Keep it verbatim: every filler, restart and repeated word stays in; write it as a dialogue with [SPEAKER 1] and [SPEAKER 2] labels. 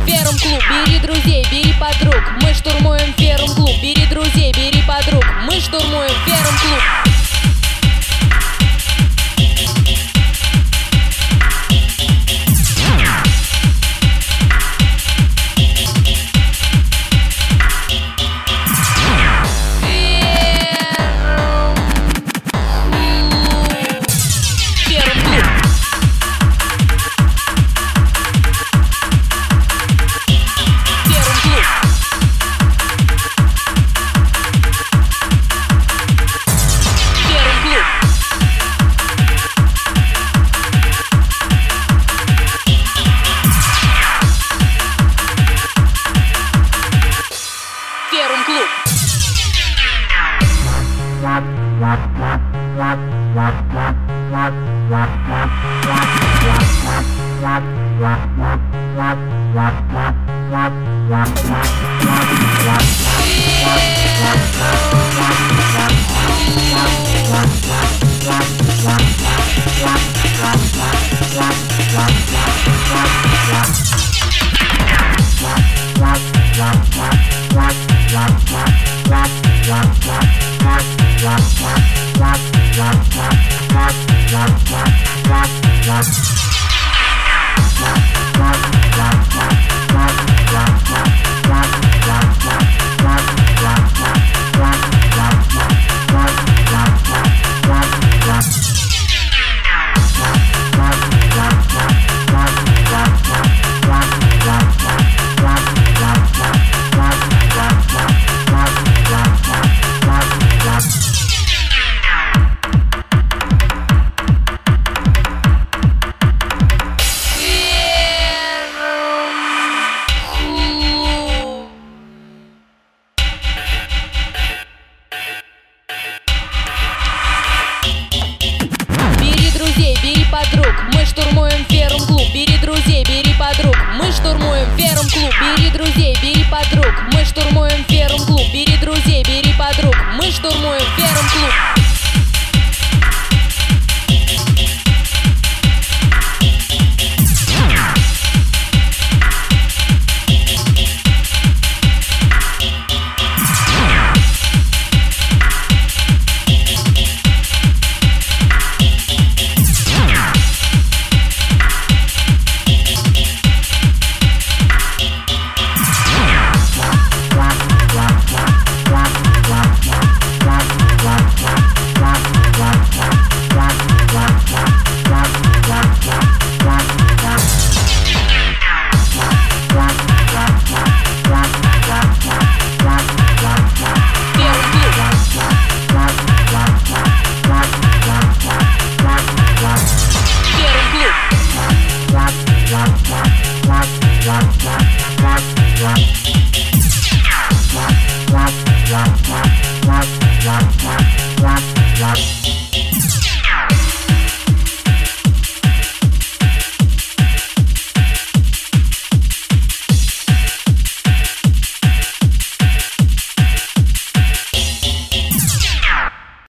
[SPEAKER 1] Ферум клуб, бери друзей, бери подруг. Мы штурмуем Ферум клуб, бери друзей, бери подруг. Мы штурмуем Ферум клуб. Ферум клуб. Бери подруг, мы штурмуем Ферум клуб. Бери друзей, бери подруг. Мы штурмуем Ферум клуб. Бери друзей, бери подруг. Мы штурмуем Ферум клуб. Бери друзей, бери подруг. Мы штурмуем Ферум клуб. What?